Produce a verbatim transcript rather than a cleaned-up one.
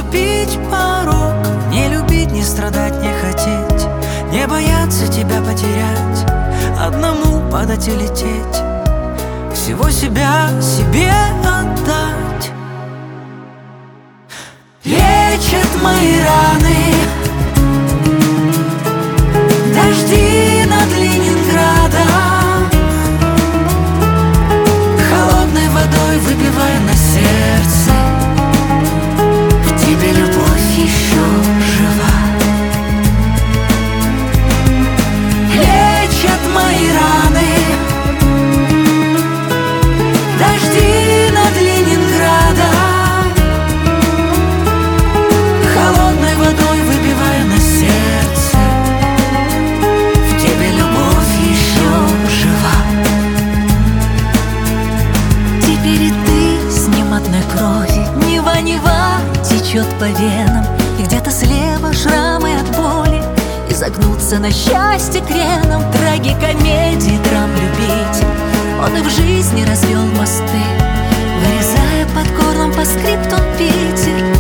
переступить порог, не любить, не страдать, не хотеть, не бояться тебя потерять, одному падать и лететь, всего себя себе отдать. Лечат мои раны дожди над Ленинградом, холодной водой выпивая на сердце, в тебе любовь еще жива. Лечат мои раны дожди над Ленинградом, холодной водой выпивая на сердце, в тебе любовь еще жива. Теперь и ты с ним одной крови, Нева-Нева течет по венам, и где-то слева шрамы от боли, и загнуться на счастье креном. Трагикомедии, драм-любитель, он и в жизни развел мосты, вырезая под горлом по скриптум Питер.